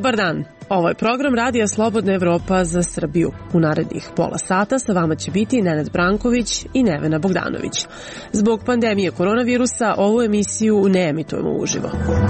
Dobar dan, ovo je program Radija Slobodna Evropa za Srbiju. U narednih pola sata sa vama će biti Nenad Branković i Nevena Bogdanović. Zbog pandemije koronavirusa ovu emisiju ne emitujemo uživo.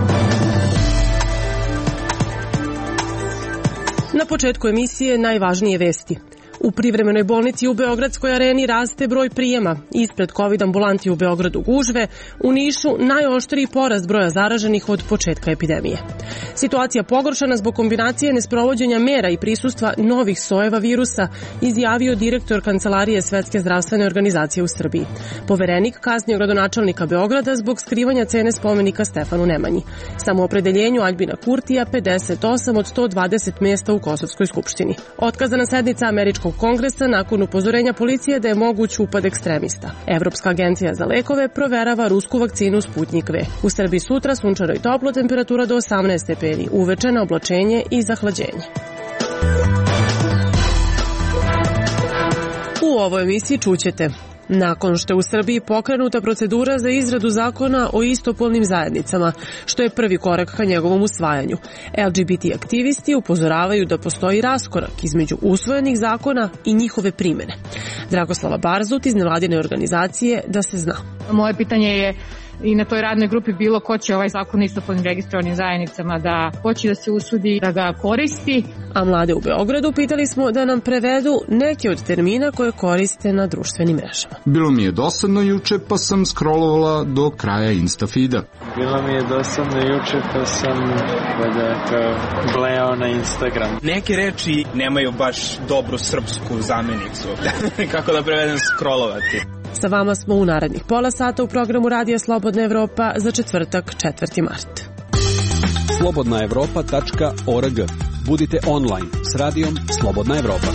Na početku emisije najvažnije vesti. U privremenoj bolnici u Beogradskoj areni raste broj prijema. Ispred COVID ambulanti u Beogradu gužve, u Nišu najoštriji porast broja zaraženih od početka epidemije. Situacija pogoršana zbog kombinacije nesprovođenja mera i prisustva novih sojeva virusa, izjavio direktor Kancelarije Svetske zdravstvene organizacije u Srbiji. Poverenik kaznio gradonačelnika Beograda zbog skrivanja cene spomenika Stefanu Nemanji. Samoopredeljenju Aljbina Kurtija 58 od 120 mesta u Kosovskoj skupštini. Otkazana sednica Američkog kongresa nakon upozorenja policije da je moguć upad ekstremista. Evropska agencija za lekove proverava rusku vakcinu Sputnik V. U Srbiji sutra sunčano i toplo, temperatura do 18 stepeni, uveče na oblačenje i zahlađenje. U ovoj emisiji čućete: nakon što je u Srbiji pokrenuta procedura za izradu zakona o istopolnim zajednicama, što je prvi korak ka njegovom usvajanju, LGBT aktivisti upozoravaju da postoji raskorak između usvojenih zakona i njihove primene. Dragoslava Barzut iz nevladine organizacije Da se zna. Moje pitanje je i na toj radnoj grupi bilo ko će ovaj zakon o istopolnim registrovanim zajednicama da hoće da se usudi da ga koristi. A mlade u Beogradu pitali smo da nam prevedu neke od termina koje koriste na društvenim mrežama. Bilo mi je dosadno juče pa sam scrollovala do kraja Instafeeda. Bilo mi je dosadno juče pa sam gledao na Instagram. Neke reči nemaju baš dobru srpsku zamenicu. Kako da prevedem scrollovati? Sa vama smo u narednih pola sata u programu Radija Slobodna Evropa za četvrtak 4. mart. slobodnaevropa.org. Budite online s radijom Slobodna Evropa.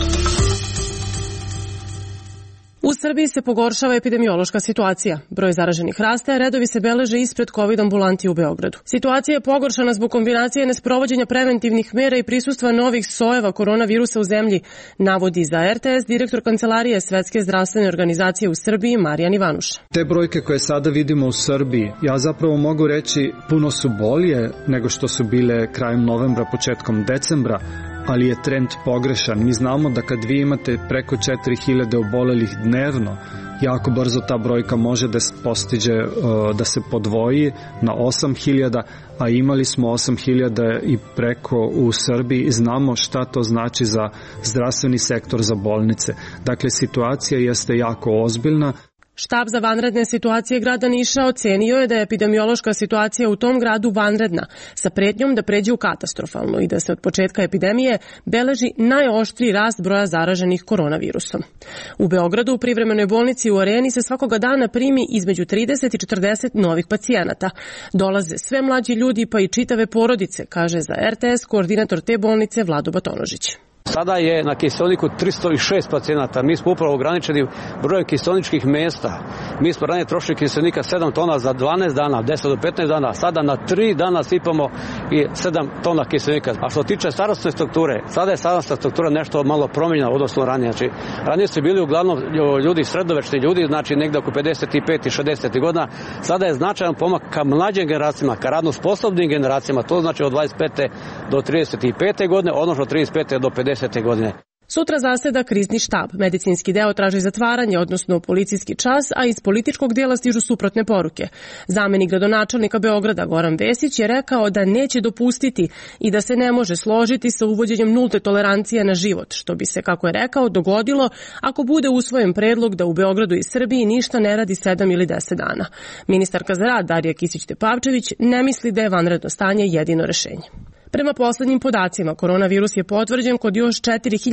U Srbiji se pogoršava epidemiološka situacija. Broj zaraženih raste, a redovi se beleže ispred COVID ambulanti u Beogradu. Situacija je pogoršana zbog kombinacije nesprovođenja preventivnih mera i prisustva novih sojeva koronavirusa u zemlji, navodi za RTS direktor Kancelarije Svetske zdravstvene organizacije u Srbiji Marijan Ivanuša. Te brojke koje sada vidimo u Srbiji, ja zapravo mogu reći puno su bolje nego što su bile krajem novembra, početkom decembra, ali je trend pogrešan. Mi znamo da kad vi imate preko 4000 obolelih dnevno, jako brzo ta brojka može da postiže, da se podvoji na 8000, a imali smo 8000 i preko u Srbiji i znamo šta to znači za zdravstveni sektor, za bolnice. Dakle, situacija jeste jako ozbiljna. Štab za vanredne situacije grada Niša ocenio je da je epidemiološka situacija u tom gradu vanredna, sa pretnjom da pređe u katastrofalnu i da se od početka epidemije beleži najoštriji rast broja zaraženih koronavirusom. U Beogradu u privremenoj bolnici u Areni se svakoga dana primi između 30 i 40 novih pacijenata. Dolaze sve mlađi ljudi pa i čitave porodice, kaže za RTS koordinator te bolnice Vlado Batonožić. Sada je na kiseoniku 306 pacijenata. Mi smo upravo ograničeni brojem kiseoničkih mesta. Mi smo ranije trošili kiseonika 7 tona za 12 dana, 10 do 15 dana. Sada na 3 dana sipamo i 7 tona kiseonika. A što tiče starosne strukture, sada je starosna struktura nešto malo promijenjena odnosno ranije. Znači, ranije su bili uglavnom ljudi, sredovečni ljudi, znači negde oko 55 i 60 godina. Sada je značajan pomak ka mlađim generacijama, ka radno sposobnim generacijama. To znači od 25. do 35. godine, odnosno od 35. do 50. godine. Sutra zaseda krizni štab. Medicinski deo traži zatvaranje, odnosno policijski čas, a iz političkog dela stižu suprotne poruke. Zamenik gradonačelnika Beograda Goran Vesić je rekao da neće dopustiti i da se ne može složiti sa uvođenjem nulte tolerancije na život, što bi se, kako je rekao, dogodilo ako bude usvojen predlog da u Beogradu i Srbiji ništa ne radi 7 ili 10 dana. Ministarka za rad Darija Kisić-Tepavčević ne misli da je vanredno stanje jedino rešenje. Prema poslednjim podacima, koronavirus je potvrđen kod još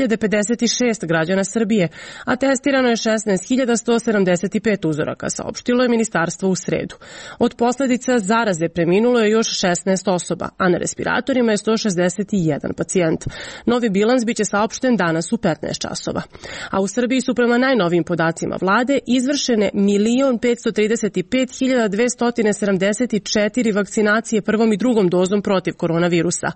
4056 građana Srbije, a testirano je 16.175 uzoraka, saopštilo je ministarstvo u sredu. Od posledica zaraze preminulo je još 16 osoba, a na respiratorima je 161 pacijent. Novi bilans biće saopšten danas u 15 časova. A u Srbiji su prema najnovijim podacima vlade izvršene 1.535.274 vakcinacije prvom i drugom dozom protiv koronavirusa.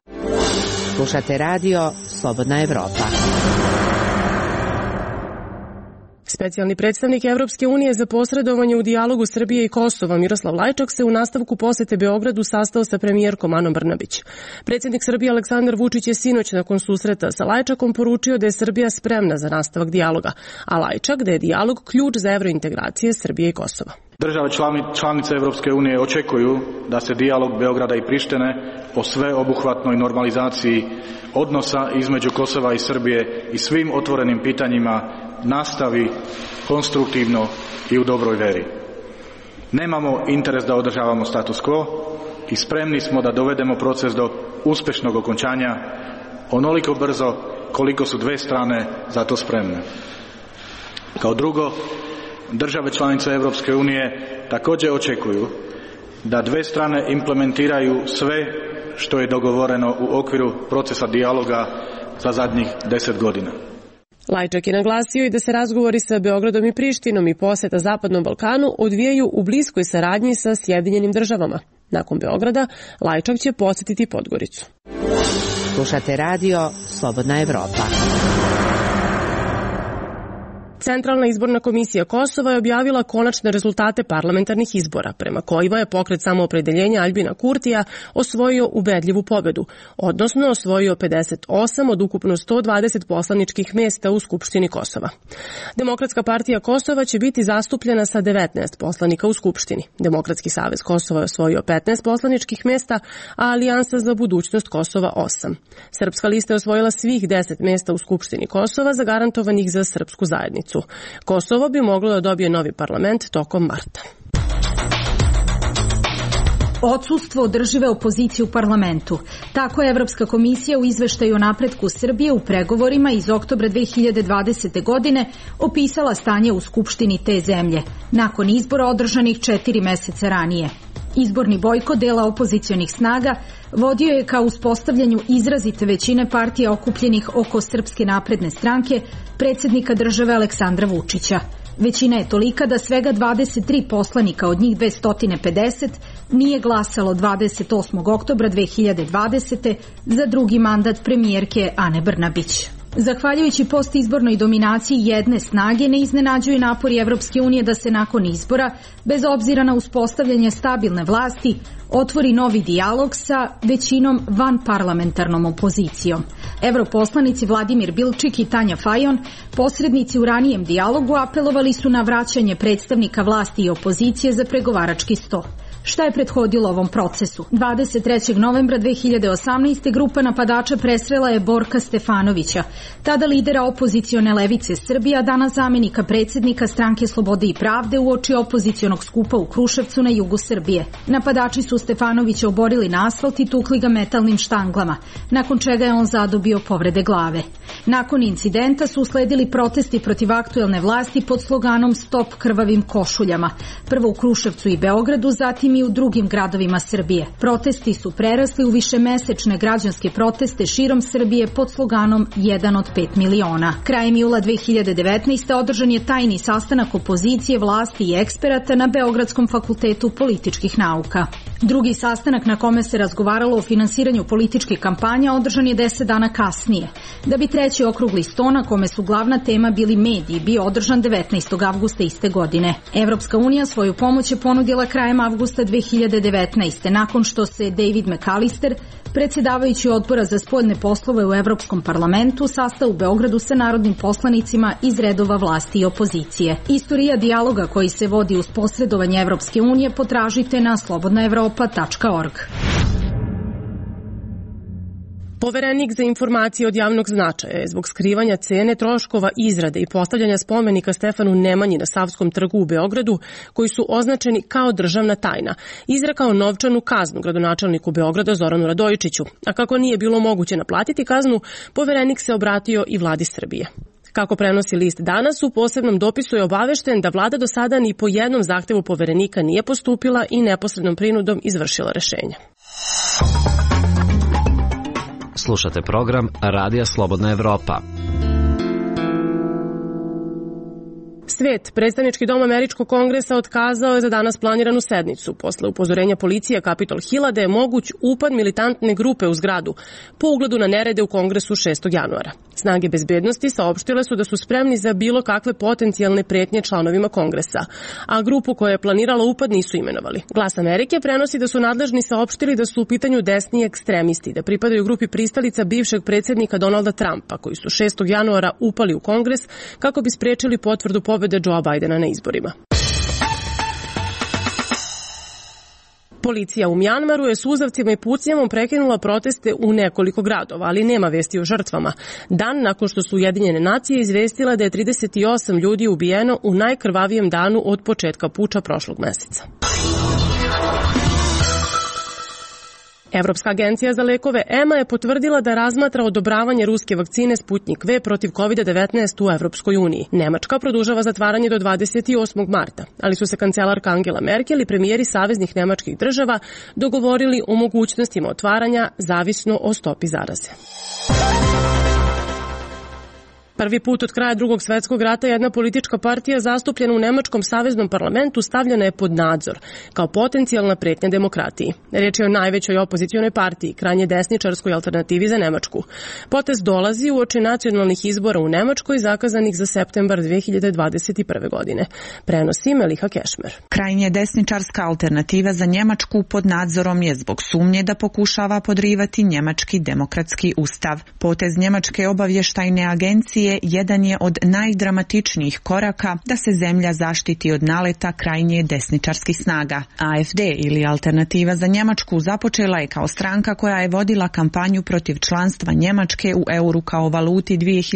Slušate radio Slobodna Evropa. Specijalni predstavnik Evropske unije za posredovanje u dijalogu Srbije i Kosova Miroslav Lajčak se u nastavku posete Beogradu sastao sa premijerkom Anom Brnabić. Predsjednik Srbije Aleksandar Vučić je sinoć nakon susreta sa Lajčakom poručio da je Srbija spremna za nastavak dijaloga, a Lajčak da je dijalog ključ za evrointegracije Srbije i Kosova. Države članice Evropske unije očekuju da se dijalog Beograda i Prištine o sveobuhvatnoj normalizaciji odnosa između Kosova i Srbije i svim otvorenim pitanjima nastavi konstruktivno i u dobroj veri. Nemamo interes da održavamo status quo i spremni smo da dovedemo proces do uspešnog okončanja onoliko brzo koliko su dve strane za to spremne. Kao drugo, države članice Evropske unije također očekuju da dve strane implementiraju sve što je dogovoreno u okviru procesa dijaloga za zadnjih 10 godina. Lajčak je naglasio i da se razgovori sa Beogradom i Prištinom i poseta Zapadnom Balkanu odvijaju u bliskoj saradnji sa Sjedinjenim državama. Nakon Beograda, Lajčak će posjetiti Podgoricu. Slušate radio Slobodna Evropa. Centralna izborna komisija Kosova je objavila konačne rezultate parlamentarnih izbora, prema kojima je pokret Samoopredeljenja Aljbina Kurtija osvojio ubedljivu pobedu, odnosno osvojio 58 od ukupno 120 poslaničkih mjesta u Skupštini Kosova. Demokratska partija Kosova će biti zastupljena sa 19 poslanika u Skupštini. Demokratski savez Kosova je osvojio 15 poslaničkih mjesta, a Alijansa za budućnost Kosova 8. Srpska lista je osvojila svih 10 mjesta u Skupštini Kosova zagarantovanih za srpsku zajednicu. Kosovo bi moglo da dobije novi parlament tokom marta. Odsustvo održive opozicije u parlamentu. Tako je Evropska komisija u izveštaju o napretku Srbije u pregovorima iz oktobra 2020. godine opisala stanje u Skupštini te zemlje, nakon izbora održanih 4 meseca ranije. Izborni bojkot dela opozicionih snaga vodio je ka uspostavljanju izrazite većine partija okupljenih oko Srpske napredne stranke, predsjednika države Aleksandra Vučića. Većina je tolika da svega 23 poslanika, od njih 250, nije glasalo 28. oktobra 2020. za drugi mandat premijerke Ane Brnabić. Zahvaljujući postizbornoj dominaciji jedne snage, ne iznenađuje napori Evropske unije da se nakon izbora, bez obzira na uspostavljanje stabilne vlasti, otvori novi dijalog sa većinom vanparlamentarnom opozicijom. Evroposlanici Vladimir Bilčik i Tanja Fajon, posrednici u ranijem dijalogu, apelovali su na vraćanje predstavnika vlasti i opozicije za pregovarački sto. Šta je prethodilo ovom procesu? 23. novembra 2018. grupa napadača presrela je Borka Stefanovića, tada lidera opozicione levice Srbije, a danas zamenika predsjednika Stranke slobode i pravde uoči opozicionog skupa u Kruševcu na jugu Srbije. Napadači su Stefanovića oborili na asfalt i tukli ga metalnim štanglama, nakon čega je on zadobio povrede glave. Nakon incidenta su usledili protesti protiv aktuelne vlasti pod sloganom Stop krvavim košuljama, prvo u Kruševcu i Beogradu, zatim i u drugim gradovima Srbije. Protesti su prerasli u višemesečne građanske proteste širom Srbije pod sloganom 1 od 5 miliona. Krajem jula 2019. održan je tajni sastanak opozicije, vlasti i eksperata na Beogradskom fakultetu političkih nauka. Drugi sastanak na kome se razgovaralo o finansiranju političkih kampanja održan je 10 dana kasnije, da bi treći okrugli sto na kome su glavna tema bili mediji bio održan 19. avgusta iste godine. Evropska unija svoju pomoć je ponudila krajem avgusta 2019. nakon što se David McAllister, predsjedavajući odbora za spoljne poslove u Evropskom parlamentu, sastao u Beogradu sa narodnim poslanicima iz redova vlasti i opozicije. Istorija dijaloga koji se vodi uz posredovanje Evropske unije potražite na slobodnaevropa.org. Poverenik za informacije od javnog značaja je zbog skrivanja cene, troškova izrade i postavljanja spomenika Stefanu Nemanji na Savskom trgu u Beogradu, koji su označeni kao državna tajna, izrekao novčanu kaznu gradonačelniku Beograda Zoranu Radojičiću. A kako nije bilo moguće naplatiti kaznu, Poverenik se obratio i vladi Srbije. Kako prenosi list Danas, u posebnom dopisu je obavešten da vlada do sada ni po jednom zahtevu Poverenika nije postupila i neposrednom prinudom izvršila rešenje. Slušate program Radija Slobodna Evropa. svet. Predstavnički dom Američkog kongresa otkazao je za danas planiranu sednicu posle upozorenja policije Capitol Hilla da je moguć upad militantne grupe u zgradu po ugledu na nerede u kongresu 6. januara. Snage bezbednosti saopštile su da su spremni za bilo kakve potencijalne pretnje članovima kongresa, a grupu koja je planirala upad nisu imenovali. Glas Amerike prenosi da su nadležni saopštili da su u pitanju desni ekstremisti, da pripadaju grupi pristalica bivšeg predsjednika Donalda Trumpa, koji su 6. januara upali u kongres kako bi sprečili potvrdu pobede Joea Bidena na izborima. Policija u Mjanmaru je suzavcima i pucnjavom prekinula proteste u nekoliko gradova, ali nema vesti o žrtvama. Dan nakon što su Ujedinjene nacije izvestila da je 38 ljudi ubijeno u najkrvavijem danu od početka puča prošlog meseca. Evropska agencija za lekove EMA je potvrdila da razmatra odobravanje ruske vakcine Sputnik V protiv COVID-19 u Evropskoj uniji. Nemačka produžava zatvaranje do 28. marta, ali su se kancelarka Angela Merkel i premijeri saveznih nemačkih država dogovorili o mogućnostima otvaranja zavisno o stopi zaraze. Prvi put od kraja Drugog svetskog rata jedna politička partija zastupljena u Nemačkom saveznom parlamentu stavljena je pod nadzor kao potencijalna pretnja demokratiji. Reč je o najvećoj opozicionoj partiji, krajnje desničarskoj alternativi za Nemačku. Potez dolazi uoči nacionalnih izbora u Nemačkoj zakazanih za septembar 2021. godine. Prenosi Meliha Kešmer. Krajnje desničarska alternativa za Njemačku pod nadzorom je zbog sumnje da pokušava podrivati njemački demokratski ustav. Potez Njemačke obavještajne agencije jedan je od najdramatičnijih koraka da se zemlja zaštiti od naleta krajnje desničarskih snaga. AfD ili Alternativa za Njemačku započela je kao stranka koja je vodila kampanju protiv članstva Njemačke u euru kao valuti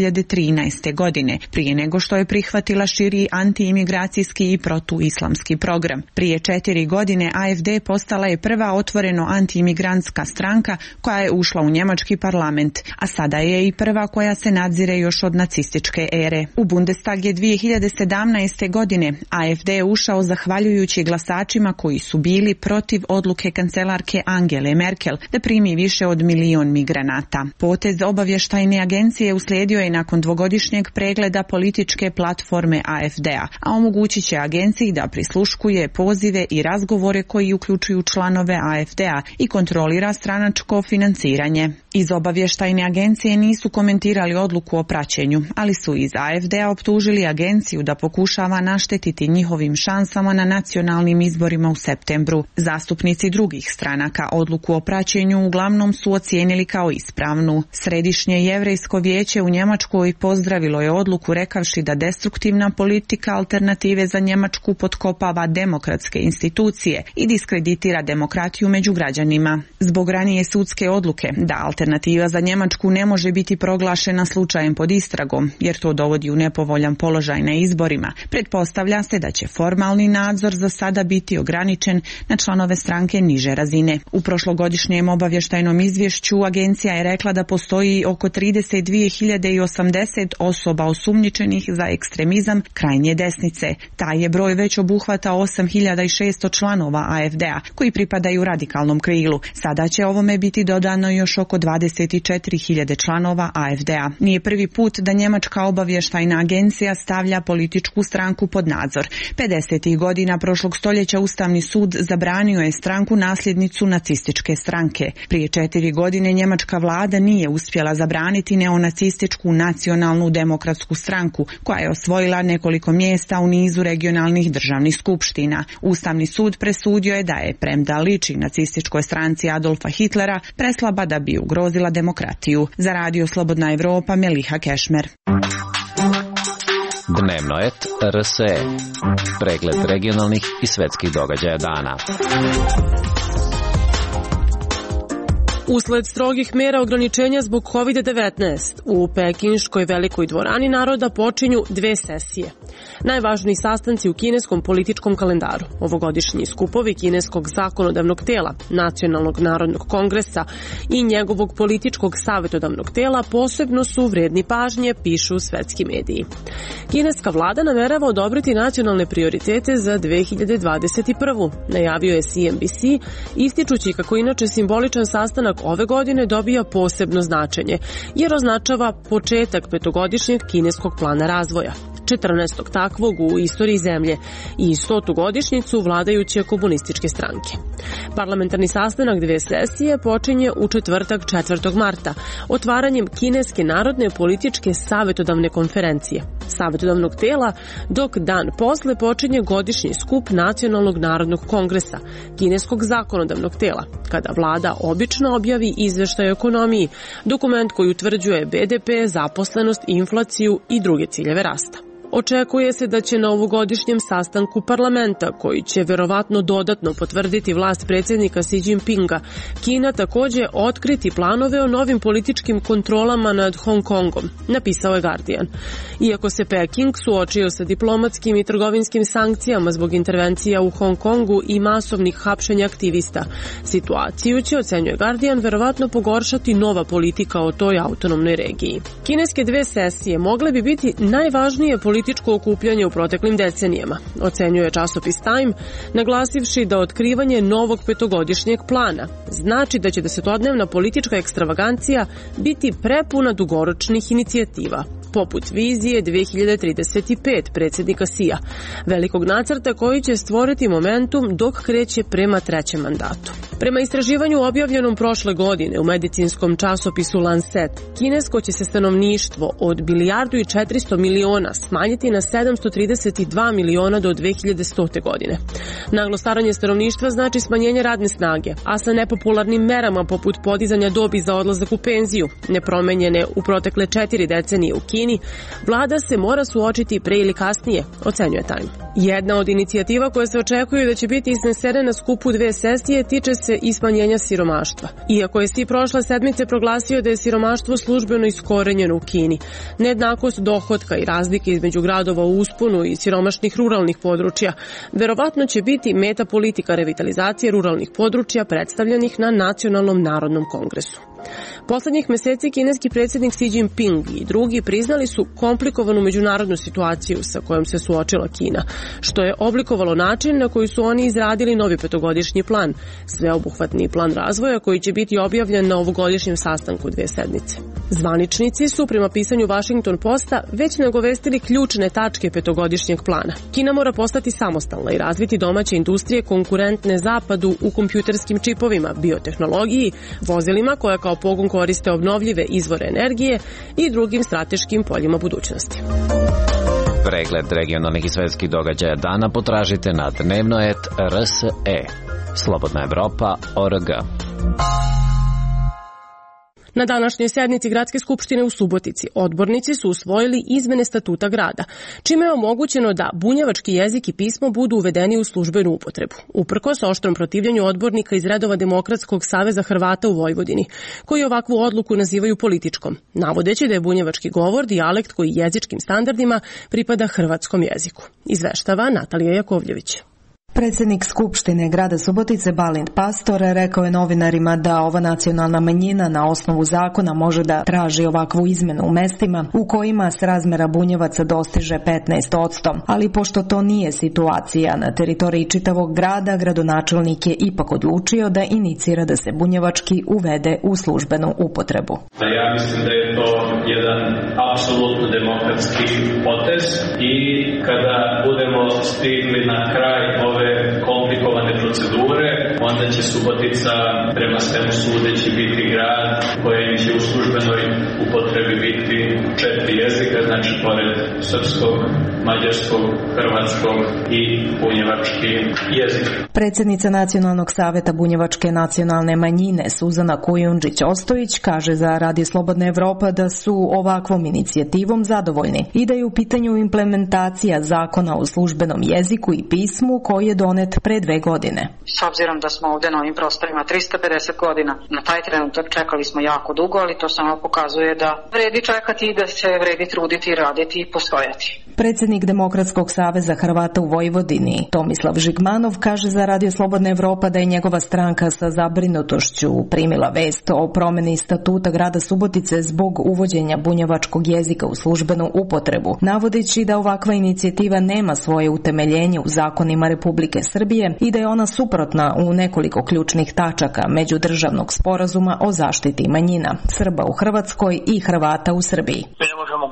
2013. godine, prije nego što je prihvatila širi antiimigracijski i protuislamski program. Prije 4 godine AfD postala je prva otvoreno antiimigrantska stranka koja je ušla u njemački parlament, a sada je i prva koja se nadzire još od nacističke ere. U Bundestag je 2017. godine AfD ušao zahvaljujući glasačima koji su bili protiv odluke kancelarke Angele Merkel da primi više od 1 milion migranata. Potez obavještajne agencije uslijedio je nakon dvogodišnjeg pregleda političke platforme AfD-a, a omogućit će agenciji da prisluškuje pozive i razgovore koji uključuju članove AfD-a i kontrolira stranačko financiranje. Iz obavještajne agencije nisu komentirali odluku o praćenju, ali su iz AfD-a optužili agenciju da pokušava naštetiti njihovim šansama na nacionalnim izborima u septembru. Zastupnici drugih stranaka odluku o praćenju uglavnom su ocijenili kao ispravnu. Središnje jevrejsko vijeće u Njemačkoj pozdravilo je odluku rekavši da destruktivna politika Alternative za Njemačku potkopava demokratske institucije i diskreditira demokratiju među građanima. Zbog ranije sudske odluke da Alternativa za Njemačku ne može biti proglašena slučajem pod istragom, jer to dovodi u nepovoljan položaj na izborima, pretpostavlja se da će formalni nadzor za sada biti ograničen na članove stranke niže razine. U prošlogodišnjem obavještajnom izvješću agencija je rekla da postoji oko 32.080 osoba osumnjičenih za ekstremizam krajnje desnice. Taj je broj već obuhvata 8.600 članova AfD-a koji pripadaju radikalnom krilu. Sada će ovome biti dodano još oko 24.000 članova AfD-a. Nije prvi put da njemačka obavještajna agencija stavlja političku stranku pod nadzor. 50. godina prošlog stoljeća Ustavni sud zabranio je stranku nasljednicu nacističke stranke. Prije 4 godine njemačka vlada nije uspjela zabraniti neonacističku nacionalnu demokratsku stranku, koja je osvojila nekoliko mjesta u nizu regionalnih državnih skupština. Ustavni sud presudio je da je, premda liči nacističkoj stranci Adolfa Hitlera, preslaba da bi ugrozila demokratiju. Za Radio Slobodna Evropa, Meliha Kešmer. Dnevno et RSE. Pregled regionalnih i svetskih događaja dana. Usled strogih mera ograničenja zbog COVID-19 u Pekinškoj velikoj dvorani naroda počinju 2 sesije. Najvažniji sastanci u kineskom političkom kalendaru, ovogodišnji skupovi kineskog zakonodavnog tela, Nacionalnog narodnog kongresa i njegovog političkog savjetodavnog tela posebno su vredni pažnje, pišu svetski mediji. Kineska vlada namerava odobriti nacionalne prioritete za 2021. Najavio je CNBC, ističući kako inače simboličan sastanak ove godine dobija posebno značenje, jer označava početak 5-godišnjeg kineskog plana razvoja. 14. takvog u istoriji zemlje i 100. godišnjicu vladajuće komunističke stranke. Parlamentarni sastanak dve sesije počinje u četvrtak 4. marta otvaranjem Kineske narodne političke savetodavne konferencije, savetodavnog tela, dok dan posle počinje godišnji skup Nacionalnog narodnog kongresa, kineskog zakonodavnog tela, kada vlada obično objavi izveštaj o ekonomiji, dokument koji utvrđuje BDP, zaposlenost, inflaciju i druge ciljeve rasta. Očekuje se da će na ovogodišnjem sastanku parlamenta, koji će verovatno dodatno potvrditi vlast predsjednika Xi Jinpinga, Kina takođe otkriti planove o novim političkim kontrolama nad Hong Kongom, napisao je Guardian. Iako se Peking suočio sa diplomatskim i trgovinskim sankcijama zbog intervencija u Hong Kongu i masovnih hapšenja aktivista, situaciju će, ocenjuje Guardian, verovatno pogoršati nova politika o toj autonomnoj regiji. Kineske dve sesije mogle bi biti najvažnije političko okupljanje u proteklim decenijama, ocenjuje časopis Time, naglasivši da otkrivanje novog petogodišnjeg plana znači da će desetodnevna politička ekstravagancija biti prepuna dugoročnih inicijativa, poput vizije 2035 predsjednika Xija, velikog nacrta koji će stvoriti momentum dok kreće prema trećem mandatu. Prema istraživanju objavljenom prošle godine u medicinskom časopisu Lancet, kinesko će se stanovništvo od 1.400 miliona smanjiti na 732 miliona do 2100. godine. Naglo staranje stanovništva znači smanjenje radne snage, a sa nepopularnim merama poput podizanja dobi za odlazak u penziju, nepromenjene u protekle 4 decenije u Kini, vlada se mora suočiti pre ili kasnije, ocenjuje Time. Jedna od inicijativa koje se očekuju da će biti iznesene na skupu dve sesije tiče se i smanjenja siromaštva. Iako je Xi prošle sedmice proglasio da je siromaštvo službeno iskorenjeno u Kini, nejednakost dohotka i razlike između gradova u usponu i siromašnih ruralnih područja verovatno će biti meta politika revitalizacije ruralnih područja predstavljenih na Nacionalnom narodnom kongresu. Poslednjih meseci kineski predsjednik Xi Jinping i drugi priznali su komplikovanu međunarodnu situaciju sa kojom se suočila Kina, što je oblikovalo način na koji su oni izradili novi petogodišnji plan, sveobuhvatni plan razvoja koji će biti objavljen na ovogodišnjem sastanku dve sedmice. Zvaničnici su prema pisanju Washington Posta već nagovestili ključne tačke petogodišnjeg plana. Kina mora postati samostalna i razviti domaće industrije konkurentne zapadu u kompjuterskim čipovima, biotehnologiji, vozilima koja kao pogon koriste obnovljive izvore energije i drugim strateškim poljima budućnosti. Pregled regionalnih i svetskih događaja dana potražite na dnevnoet.rse. Slobodna Evropa.org. Na današnjoj sednici Gradske skupštine u Subotici odbornici su usvojili izmene statuta grada, čime je omogućeno da bunjevački jezik i pismo budu uvedeni u službenu upotrebu, uprkos oštrom protivljenju odbornika iz redova Demokratskog saveza Hrvata u Vojvodini, koji ovakvu odluku nazivaju političkom, navodeći da je bunjevački govor dijalekt koji jezičkim standardima pripada hrvatskom jeziku. Izveštava Natalija Jakovljević. Predsjednik Skupštine grada Subotice Balint Pastor rekao je novinarima da ova nacionalna manjina na osnovu zakona može da traži ovakvu izmenu u mestima u kojima srazmera bunjevaca dostiže 15%, ali pošto to nije situacija na teritoriji čitavog grada, gradonačelnik je ipak odlučio da inicira da se bunjevački uvede u službenu upotrebu. Ja mislim da je to jedan apsolutno demokratski potez i kada budemo stigli na kraj ove komplikovane procedure, onda će Subotica prema svemu sudeći biti grad kojem će u službenoj upotrebi biti 4 jezika, znači pored srpskog, mađarskog, hrvatskog i bunjevački jezik. Predsjednica Nacionalnog saveta bunjevačke nacionalne manjine Suzana Kujundžić-Ostojić kaže za Radio Slobodna Evropa da su ovakvom inicijativom zadovoljni i da je u pitanju implementacija zakona o službenom jeziku i pismu koji je donet pre 2 godine. S obzirom da smo ovdje na ovim prostorima 350 godina, na taj trenutak čekali smo jako dugo, ali to samo pokazuje da vredi čekati i da se vredi truditi, raditi i postojati. Predsjednik Demokratskog saveza Hrvata u Vojvodini Tomislav Žigmanov kaže za Radio Slobodna Evropa da je njegova stranka sa zabrinutošću primila vest o promjeni statuta grada Subotice zbog uvođenja bunjevačkog jezika u službenu upotrebu, navodeći da ovakva inicijativa nema svoje utemeljenje u zakonima Republike Srbije i da je ona suprotna u nekoliko ključnih tačaka međudržavnog sporazuma o zaštiti manjina Srba u Hrvatskoj i Hrvata u Srbiji. Mi ne možemo govoriti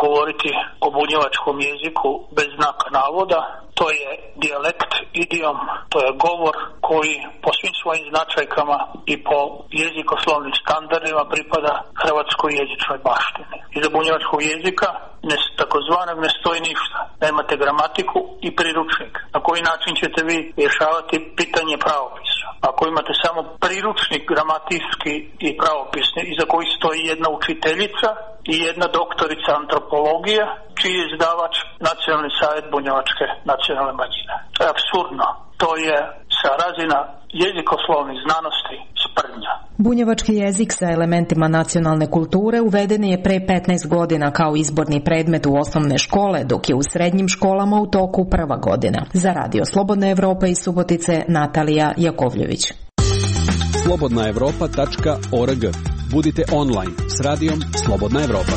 govoriti o bunjevačkom jeziku bez znaka navoda. To je dijalekt, idiom, to je govor koji po svim svojim značajkama i po jezikoslovnim standardima pripada hrvatskoj jezičnoj baštini. Iza bunjevačkog jezika takozvanog ne stoji ništa. Nemate gramatiku i priručnik. Na koji način ćete vi rješavati pitanje pravopisa? Ako imate samo priručnik gramatijski i pravopisni iza koji stoji jedna učiteljica i jedna doktorica antropologije, čiji je izdavač Nacionalni savjet bunjevačke nacionalne manjine. To je apsurdno. To je sa razina jezikoslovnih znanosti sprdnja. Bunjevački jezik sa elementima nacionalne kulture uveden je pre 15 godina kao izborni predmet u osnovne škole, dok je u srednjim školama u toku prva godina. Za Radio Slobodna Evropa iz Subotice, Natalija Jakovljević. slobodnaevropa.org. Budite online s radijom Slobodna Evropa.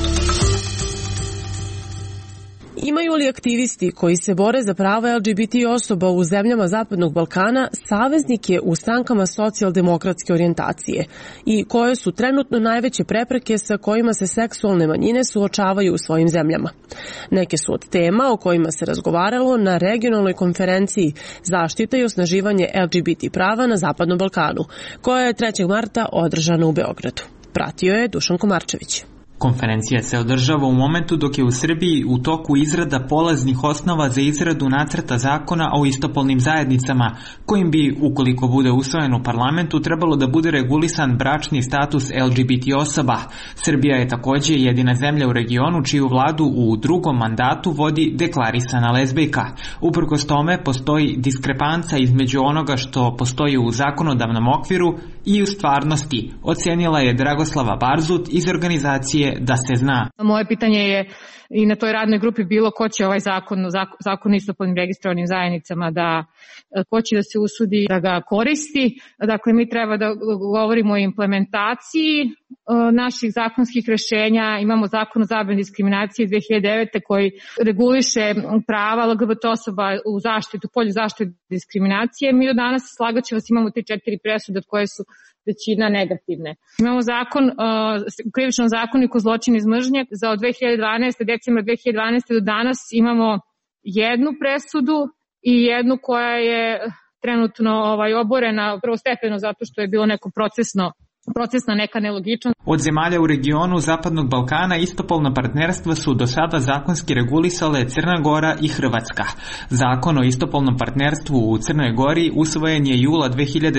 Imaju li aktivisti koji se bore za prava LGBT osoba u zemljama Zapadnog Balkana saveznike u strankama socijaldemokratske orijentacije i koje su trenutno najveće prepreke sa kojima se seksualne manjine suočavaju u svojim zemljama? Neke su od tema o kojima se razgovaralo na regionalnoj konferenciji Zaštita i osnaživanje LGBT prava na Zapadnom Balkanu, koja je 3. marta održana u Beogradu. Pratio je Dušan Komarčević. Konferencija se održava u momentu dok je u Srbiji u toku izrada polaznih osnova za izradu nacrta zakona o istopolnim zajednicama, kojim bi, ukoliko bude usvojen u parlamentu, trebalo da bude regulisan bračni status LGBT osoba. Srbija je takođe jedina zemlja u regionu čiju vladu u drugom mandatu vodi deklarisana lezbejka. Uprkos tome postoji diskrepanca između onoga što postoji u zakonodavnom okviru i u stvarnosti, ocenila je Dragoslava Barzut iz organizacije Da se zna. Moje pitanje je i na toj radnoj grupi bilo ko će ovaj zakon o istopolnim registrovanim zajednicama ko će da se usudi da ga koristi. Dakle, mi treba da govorimo o implementaciji naših zakonskih rešenja. Imamo zakon o zabrani diskriminacije 2009. koji reguliše prava LGBT osoba u zaštitu, polju zaštite diskriminacije. Mi do danas, slagaću vas, imamo 3-4 presude od koje su većina negativne. Imamo u krivičnom zakoniku zločin iz mržnje za od 2012. decembra 2012. do danas imamo jednu presudu i jednu koja je trenutno oborena prvostepeno zato što je bilo neko procesna neka nelogičnost. Od zemalja u regionu Zapadnog Balkana istopolna partnerstva su do sada zakonski regulisale Crna Gora i Hrvatska. Zakon o istopolnom partnerstvu u Crnoj Gori usvojen je jula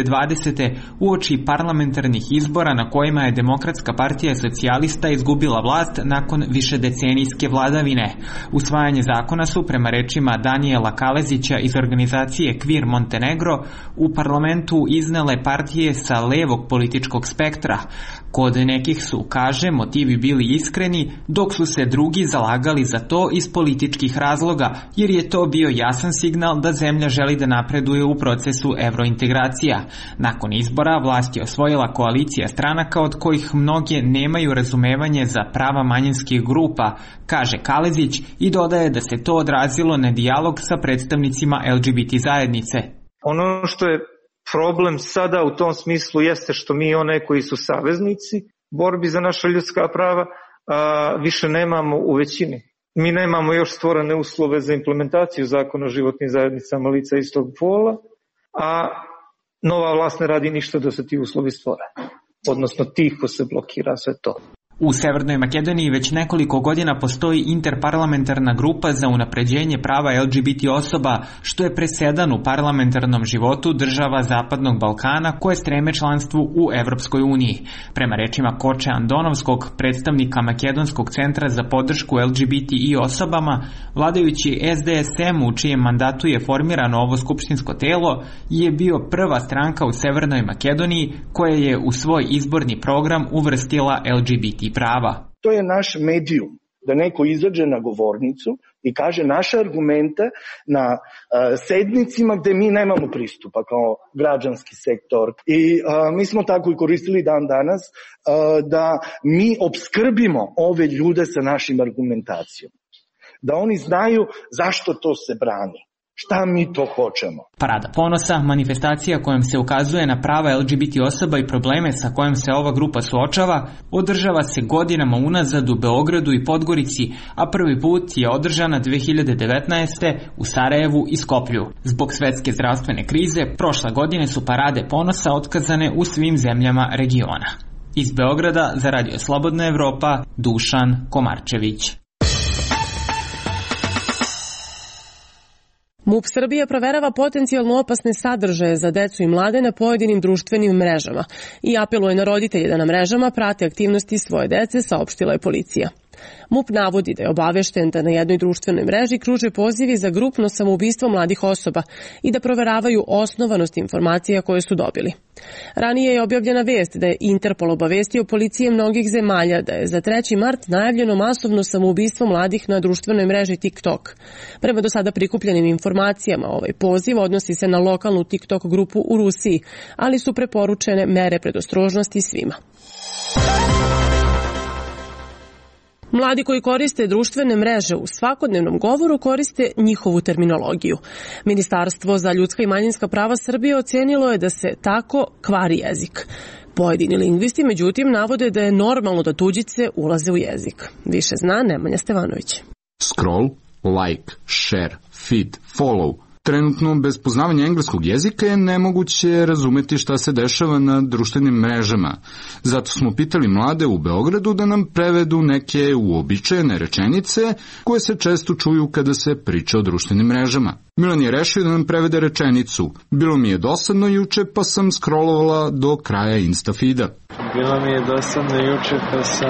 2020. uoči parlamentarnih izbora na kojima je Demokratska partija socijalista izgubila vlast nakon višedecenijske vladavine. Usvajanje zakona su, prema rečima Danijela Kalezića iz organizacije Queer Montenegro, u parlamentu iznele partije sa levog političkog spektra. Kod nekih su, kaže, motivi bili iskreni, dok su se drugi zalagali za to iz političkih razloga, jer je to bio jasan signal da zemlja želi da napreduje u procesu evrointegracija. Nakon izbora vlast je osvojila koalicija stranaka od kojih mnoge nemaju razumevanje za prava manjinskih grupa, kaže Kalezić, i dodaje da se to odrazilo na dijalog sa predstavnicima LGBT zajednice. Ono što je problem sada u tom smislu jeste što mi one koji su saveznici borbi za naša ljudska prava više nemamo u većini. Mi nemamo još stvorene uslove za implementaciju zakona o životnim zajednicama lica istog pola, a nova vlast ne radi ništa da se ti uslovi stvore. Odnosno tiho se blokira sve to. U Severnoj Makedoniji već nekoliko godina postoji interparlamentarna grupa za unapređenje prava LGBT osoba, što je presedan u parlamentarnom životu država Zapadnog Balkana koje streme članstvu u Evropskoj uniji. Prema rečima Koče Andonovskog, predstavnika Makedonskog centra za podršku LGBTI osobama, vladajući SDSM u čijem mandatu je formirano ovo skupštinsko telo je bio prva stranka u Severnoj Makedoniji koja je u svoj izborni program uvrstila LGBT prava. To je naš medijum, da neko izađe na govornicu i kaže naše argumente na sednicima gde mi nemamo pristupa kao građanski sektor. I mi smo tako i koristili dan danas da mi opskrbimo ove ljude sa našim argumentacijom. Da oni znaju zašto to se brani. šta mi to hoćemo. Parada ponosa, manifestacija kojom se ukazuje na prava LGBT osoba i probleme sa kojim se ova grupa suočava, održava se godinama unazad u Beogradu i Podgorici, a prvi put je održana 2019. u Sarajevu i Skoplju. Zbog svetske zdravstvene krize, prošle godine su parade ponosa otkazane u svim zemljama regiona. Iz Beograda za Radio Slobodna Evropa, Dušan Komarčević. MUP Srbije proverava potencijalno opasne sadržaje za decu i mlade na pojedinim društvenim mrežama i apeluje na roditelje da na mrežama prate aktivnosti svoje dece, saopštila je policija. MUP navodi da je obavešten da na jednoj društvenoj mreži kruže pozivi za grupno samoubistvo mladih osoba i da proveravaju osnovanost informacija koje su dobili. Ranije je objavljena vest da je Interpol obavestio policije mnogih zemalja da je za 3. mart najavljeno masovno samoubistvo mladih na društvenoj mreži TikTok. Prema do sada prikupljenim informacijama, ovaj poziv odnosi se na lokalnu TikTok grupu u Rusiji, ali su preporučene mere predostrožnosti svima. Mladi koji koriste društvene mreže u svakodnevnom govoru koriste njihovu terminologiju. Ministarstvo za ljudska i manjinska prava Srbije ocenilo je da se tako kvari jezik. Pojedini lingvisti, međutim, navode da je normalno da tuđice ulaze u jezik. Više zna Nemanja Stevanović. Scroll, like, share, feed, follow. Trenutno, bez poznavanja engleskog jezika je nemoguće razumeti šta se dešava na društvenim mrežama. Zato smo pitali mlade u Beogradu da nam prevedu neke uobičajene rečenice koje se često čuju kada se priča o društvenim mrežama. Milan je rešio da nam prevede rečenicu: bilo mi je dosadno juče pa sam scrollovala do kraja Insta feeda. Bilo mi je dosadno juče pa sam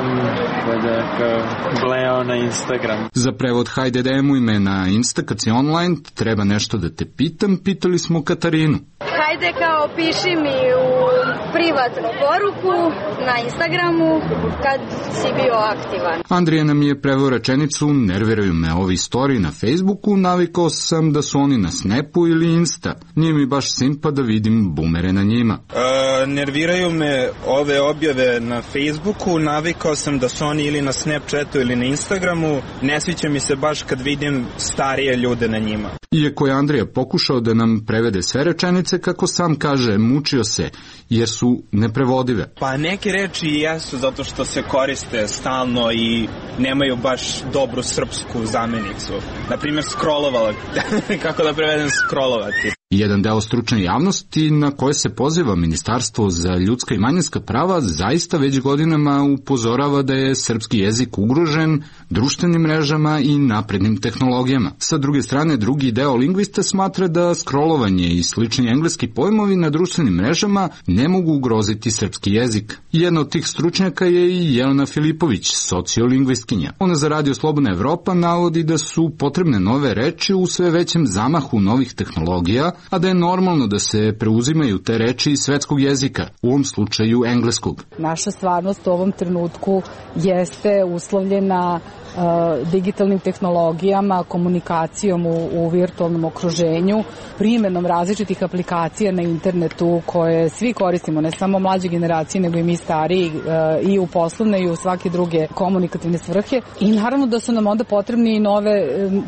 blejao na Instagram. Za prevod hajde dajemo ime na Insta kad si online, treba nešto da te pitam, pitali smo Katarinu. Hajde kao piši mi u privatnu poruku na Instagramu kad si bio aktivan. Andrija nam je preveo rečenicu: nerviraju me ovi story na Facebooku, navikao sam da su oni na Snapu ili Insta. Nije mi baš simpa da vidim bumere na njima. Nerviraju me ove objave na Facebooku, navikao sam da su oni ili na Snapchatu ili na Instagramu, ne sviđa mi se baš kad vidim starije ljude na njima. Iako je Andrija pokušao da nam prevede sve rečenice, kako sam kaže, mučio se, jer su neprevodive. Pa neke reči jesu zato što se koriste stalno i nemaju baš dobru srpsku zamenicu. Naprimjer, scrollovala, kako da prevedem scrollovati. Jedan deo stručne javnosti na koje se poziva Ministarstvo za ljudska i manjinska prava zaista već godinama upozorava da je srpski jezik ugrožen društvenim mrežama i naprednim tehnologijama. Sa druge strane, drugi deo lingvista smatra da scrollovanje i slični engleski pojmovi na društvenim mrežama ne mogu ugroziti srpski jezik. Jedna od tih stručnjaka je i Jelena Filipović, sociolingvistkinja. Ona za Radio Slobodna Evropa navodi da su potrebne nove reči u sve većem zamahu novih tehnologija, a da je normalno da se preuzimaju te reči iz svetskog jezika, u ovom slučaju engleskog. Naša stvarnost u ovom trenutku jeste uslovljena digitalnim tehnologijama, komunikacijom u virtualnom okruženju, primjenom različitih aplikacija na internetu koje svi koristimo, ne samo mlađe generacije, nego i mi stariji, i u poslovne i u svake druge komunikativne svrhe. I naravno da su nam onda potrebni i nove,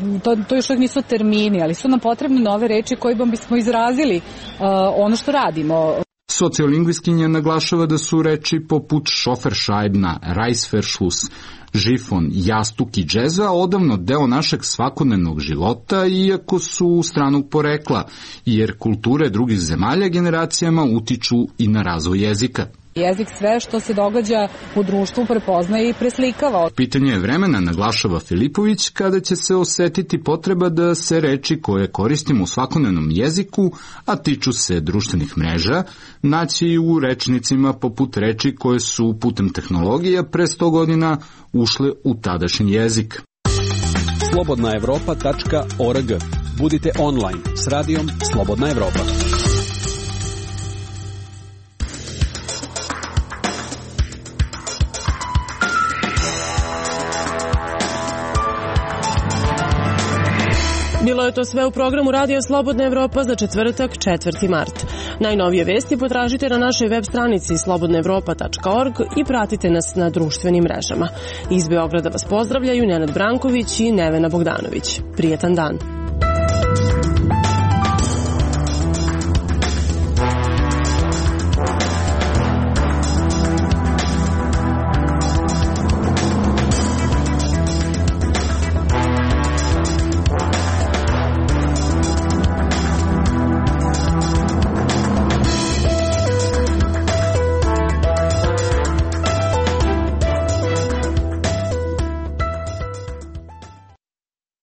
to još uvijek nisu termini, ali su nam potrebne nove reči kojima bismo izrazili ono što radimo. Sociolingvistkinja naglašava da su reči poput šoferšajbna, rajsferšlus, žifon, jastuk i džeza odavno deo našeg svakodnevnog života, iako su stranog porekla, jer kulture drugih zemalja generacijama utiču i na razvoj jezika. Jezik sve što se događa u društvu prepoznaje i preslikava. Pitanje je vremena, naglašava Filipović, kada će se osetiti potreba da se reči koje koristimo u svakodnevnom jeziku, a tiču se društvenih mreža, naći i u rečnicima poput reči koje su putem tehnologija pre 100 godina ušle u tadašnji jezik. slobodnaevropa.org. Budite online s radijom Slobodna Evropa. Bilo je to sve u programu Radio Slobodna Evropa za četvrtak, 4. mart. Najnovije vesti potražite na našoj web stranici slobodnaevropa.org i pratite nas na društvenim mrežama. Iz Beograda vas pozdravljaju Nenad Branković i Nevena Bogdanović. Prijetan dan.